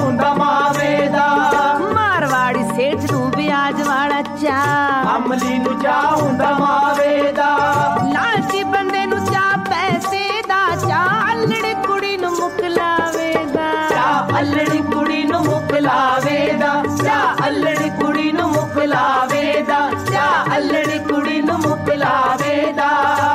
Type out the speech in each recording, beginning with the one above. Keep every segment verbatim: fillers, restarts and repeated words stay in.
ਹੁੰਦਾ ਮਾਵੇ ਦਾ। ਮਾਰਵਾੜੀ ਸੇਠ ਨੂੰ ਵਿਆਜ ਵਾਲਾ ਚਾਹ, ਅਮਲੀ ਨੂੰ ਚਾਹ ਹੁੰਦਾ ਮਾਵੇ ਦਾ। ਲਾਲਚੀ ਬੰਦੇ ਨੂੰ ਚਾਹ ਪੈਸੇ ਦਾ, ਚਾਹ ਅਲੜੀ ਕੁੜੀ ਨੂੰ ਮੁੱਕ ਲਾਵੇਗਾ। ਚਾਹ ਅਲੜੀ ਕੁੜੀ ਨੂੰ ਮੁੱਕ ਲਾਵੇਗਾ। ਚਾਹ ਅਲੜੀ ਕੁੜੀ ਨੂੰ ਮੁੱਕ ਲਾਵੇਗਾ। ਚਾਹ ਅਲੜੀ ਕੁੜੀ ਨੂੰ ਮੁੱਕ ਲਾਵੇਗਾ।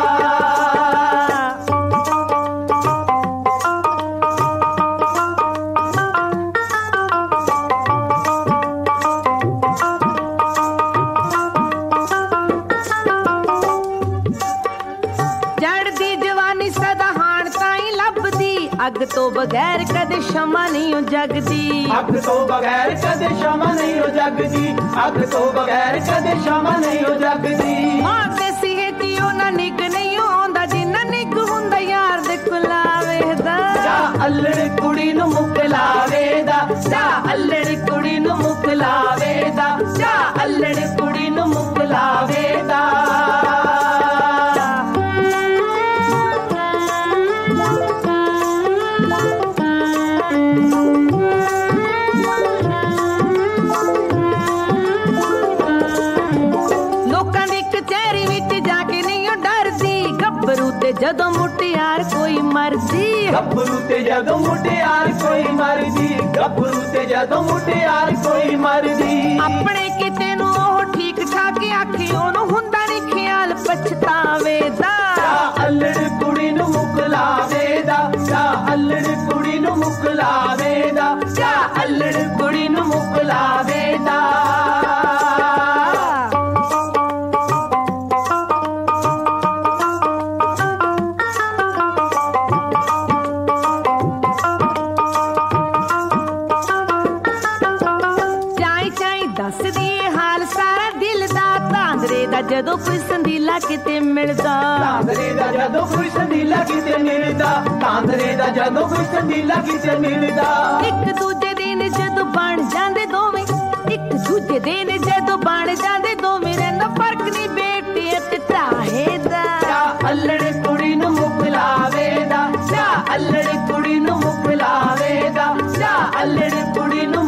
ਅੱਗ ਤੋਂ ਬਗੈਰ ਕਦੇ ਸ਼ਮਾ ਨਹੀਂ ਓ ਜਗਦੀ। ਅੱਗ ਤੋਂ ਬਗੈਰ ਕਦੇ ਸ਼ਮਾ ਨਹੀਂ ਓ ਜਗਦੀ। ਅੱਗ ਤੋਂ ਬਗੈਰ ਕਦੇ ਸ਼ਮਾ ਨਹੀਂ ਓ ਜਗਦੀ। ਮਾਰਦੇ ਸੀਗੇ ਕਿ ਉਹਨਾਂ ਨਿੱਘ ਨਹੀਂ ਆਉਂਦਾ ਜਿੰਨਾ ਨਿੱਘ ਹੁੰਦਾ ਯਾਰ ਦੇ ਕੁਲਾਵੇ ਦਾ। ਚਾਹ ਅਲੜ ਕੁੜੀ ਨੂੰ ਮੁੱਕ ਲਾਵੇ ਦਾ। ਚਾਹ ਅਲੜ ਕੁੜੀ ਨੂੰ ਮੁੱਕ ਲਾਵੇ ਦਾ। ਚਾਹ ਅਲੜ ਕੁੜੀ ਨੂੰ ਮੁੱਕ ਲਾਵੇ ਦਾ। ਜਦੋਂ ਮੁਟਿਆਰ ਕੋਈ ਮਰਦੀ, ਗੱਭਰੂ ਤੇ ਜਦੋਂ ਮੁਟਿਆਰ ਕੋਈ ਮਰਦੀ। ਗੱਭਰੂ ਤੇ ਜਦੋਂ ਮੁਟਿਆਰ ਕੋਈ ਮਰਦੀ। ਆਪਣੇ ਕਿਤੇ ਨੂੰ ਉਹ ਠੀਕ ਠਾਕ ਆਖੀ ਉਹਨੂੰ ਹੁੰਦਾ ਨੀ ਖਿਆਲ ਪਛਤਾਵੇ ਦਾ। ਚਾਹ ਅਲੜ ਕੁੜੀ ਨੂੰ ਮੁੱਕ ਲਾਵੇ ਦਾ। ਚਾਹ ਅਲੜ ਕੁੜੀ ਨੂੰ ਮੁੱਕ ਲਾਵੇ ਦਾ। ਚਾਹ ਅਲੜ ਕੁੜੀ ਨੂੰ ਮੁੱਕ ਲਾਵੇ ਦਾ। ਜਦੋਂ ਕੋਈ ਸੰਦੀਲਾ ਕਿਤੇ ਮਿਲਦਾ। ਤਾਂਦਰੇ ਦਾ ਜਦੋਂ ਕੋਈ ਸੰਦੀਲਾ ਕਿਤੇ ਮਿਲਦਾ। ਤਾਂਦਰੇ ਦਾ ਜਦੋਂ ਕੋਈ ਸੰਦੀਲਾ ਕਿਤੇ ਮਿਲਦਾ। ਇੱਕ ਦੂਜੇ ਦਿਨ ਜਦੋਂ ਬਣ ਜਾਂਦੇ ਦੋਵੇਂ, ਇੱਕ ਦੂਜੇ ਦਿਨ ਜਦੋਂ ਬਣ ਜਾਂਦੇ ਦੋਵੇਂ, ਰਹਿੰਦਾ ਫਰਕ ਨਹੀਂ ਬੇਟੀ ਤੇ ਤਾਹੇ ਦਾ। ਚਾਹ ਅਲੜ ਕੁੜੀ ਨੂੰ ਮੁੱਕ ਲਾਵੇ ਦਾ। ਚਾਹ ਅਲੜ ਕੁੜੀ ਨੂੰ ਮੁੱਕ ਲਾਵੇ ਦਾ। ਚਾਹ ਅਲੜ ਕੁੜੀ ਨੂੰ